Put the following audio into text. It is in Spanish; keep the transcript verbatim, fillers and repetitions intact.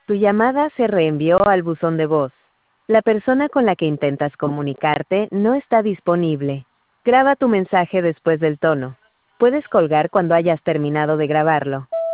Tu llamada se reenvió al buzón de voz. La persona con la que intentas comunicarte no está disponible. Graba tu mensaje después del tono. Puedes colgar cuando hayas terminado de grabarlo.